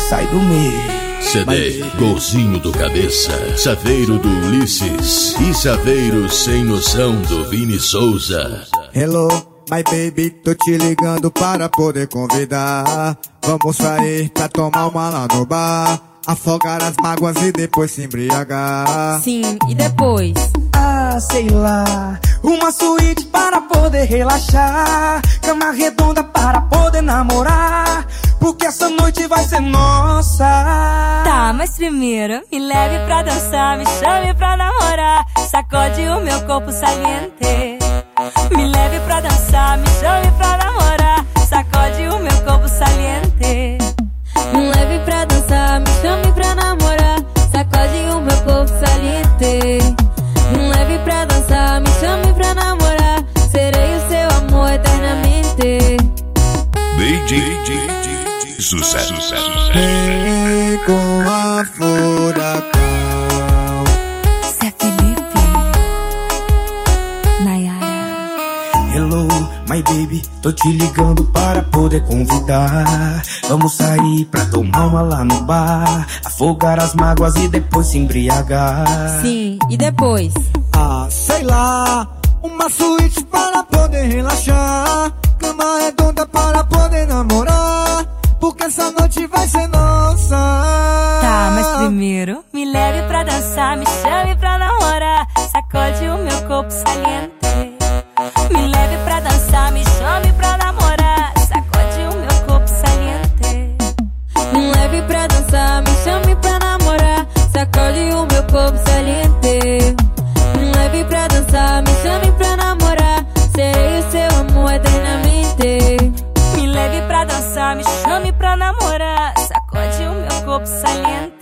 sai do meio. CD, Golzinho do Cabeça, Chaveiro do Ulisses e Chaveiro Sem Noção do Vini Souza. Hello, my baby, tô te ligando para poder convidar. Vamos sair pra tomar uma lá no bar, afogar as mágoas e depois se embriagar. Sim, e depois? Ah, sei lá, uma suíte para poder relaxar, cama redonda para poder namorar, porque essa noite vai ser nossa. Tá, mas primeiro me leve pra dançar, me chame pra namorar, sacode o meu corpo saliente. Me leve pra dançar, me chame pra namorar, sacode o meu corpo saliente. Me leve pra dançar, me chame pra namorar, sacode o meu corpo saliente. Me leve pra dançar, me chame pra namorar, serei o seu amor eternamente. Sucesso. Vem com a furacão. Zé Felipe, Nayara. Hello, my baby, tô te ligando para poder convidar. Vamos sair pra tomar uma lá no bar, afogar as mágoas e depois se embriagar. Sim, e depois? Ah, sei lá, uma suíte para poder relaxar, cama redonda para poder namorar, porque essa noite vai ser nossa. Tá, mas primeiro me leve pra dançar, me chame pra namorar, sacode o meu corpo saliente. Me leve pra dançar, me chame pra namorar, sacode o meu corpo saliente. Me leve pra dançar, me chame pra namorar, sacode o meu corpo saliente. Me leve pra dançar, me chame pra namorar, serei o seu amor eternamente. Me leve pra dançar, me chame pra namorar, sacode o meu corpo saliente.